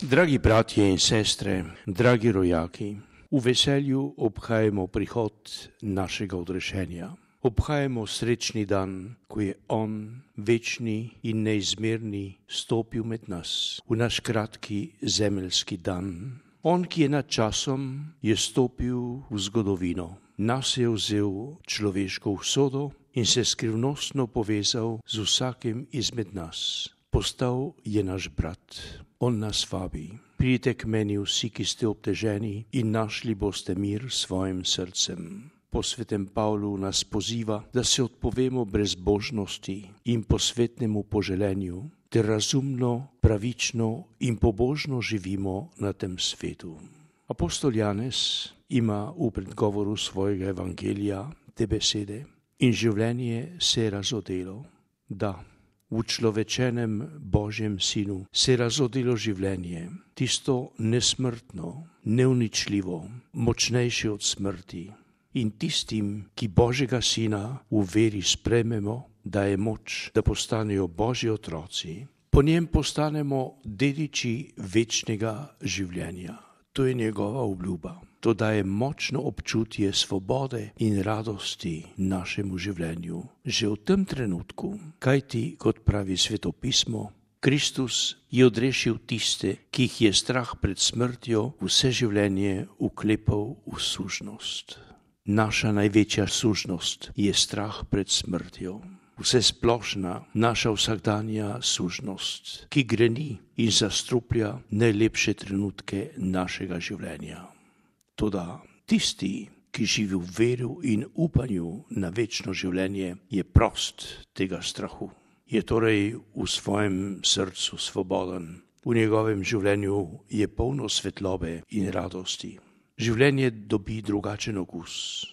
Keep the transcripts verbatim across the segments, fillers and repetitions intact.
Dragi bratje in sestre, dragi rojaki, v veselju obhajamo prihod našega odrešenja. Obhajamo srečni dan, ko je On, večni in neizmerni, stopil med nas, v naš kratki zemeljski dan. On, ki je nad časom, je stopil v zgodovino. Nas je vzel človeško usodo in se skrivnostno povezal z vsakim izmed nas. Postal je naš brat. On nas vabi. Pridite k meni vsi, ki ste obteženi, in našli boste mir s svojim srcem. Po svetem Pavlu nas poziva, da se odpovemo brezbožnosti in posvetnemu poželenju, ter razumno, pravično in pobožno živimo na tem svetu. Apostol Janez ima v predgovoru svojega evangelija te besede: in življenje se je razodelo. Da, v človečenem Božjem sinu se je razodelo življenje, tisto nesmrtno, neuničljivo, močnejše od smrti. In tistim, ki Božjega sina v veri sprejmemo, daje moč, da postanejo Božji otroci. Po njem postanemo dediči večnega življenja. To je njegova obljuba. To daje močno občutje svobode in radosti našemu življenju. Že v tem trenutku, kajti, kot pravi Svetopismo, Kristus je odrešil tiste, ki jih je strah pred smrtjo vse življenje uklepal v sužnost. Naša največja sužnost je strah pred smrtjo. Vse splošna, naša vsakdanja sužnost, ki greni in zastruplja najlepše trenutke našega življenja. Toda tisti, ki živi v veru in upanju na večno življenje, je prost tega strahu. Je torej v svojem srcu svoboden. V njegovem življenju je polno svetlobe in radosti. Življenje dobi drugačen okus.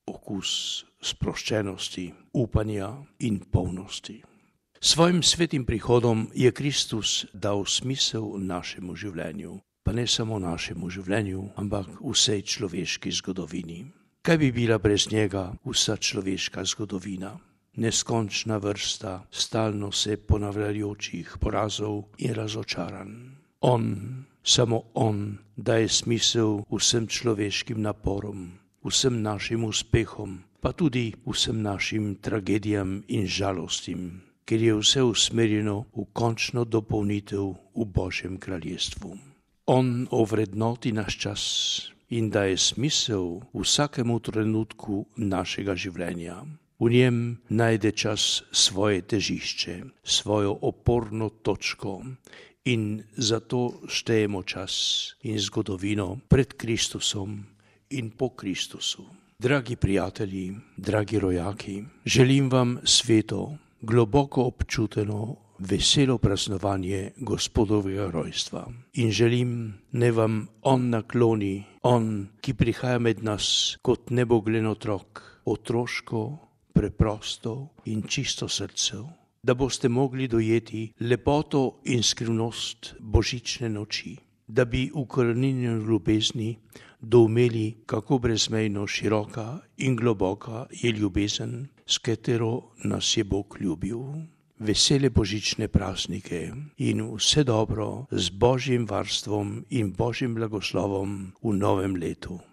Okus sproščenosti, upanja in polnosti. Svojim svetim prihodom je Kristus dal smisel našemu življenju, pa ne samo našemu življenju, ampak vsej človeški zgodovini. Kaj bi bila brez njega vsa človeška zgodovina? Neskončna vrsta stalno se ponavljajočih porazov in razočaranj. On, samo on, daje smisel vsem človeškim naporom, vsem našim uspehom, pa tudi vsem našim tragedijam in žalostim, ker je vse usmerjeno v končno dopolnitev v Božjem kraljestvu. On ovrednoti naš čas in daje smisel vsakemu trenutku našega življenja. V njem najde čas svoje težišče, svojo oporno točko in zato štejemo čas in zgodovino pred Kristusom in po Kristusu. Dragi prijatelji, dragi rojaki, želim vam sveto, globoko občuteno, veselo praznovanje Gospodovega rojstva. In želim, naj vam On nakloni, On, ki prihaja med nas kot neboglen otrok, otroško, preprosto in čisto srce, da boste mogli dojeti lepoto in skrivnost božične noči, da bi v koreninjeni ljubezni doumeli, kako brezmejno široka in globoka je ljubezen, s katero nas je Bog ljubil. Vesele božične praznike in vse dobro z Božjim varstvom in Božjim blagoslovom v novem letu.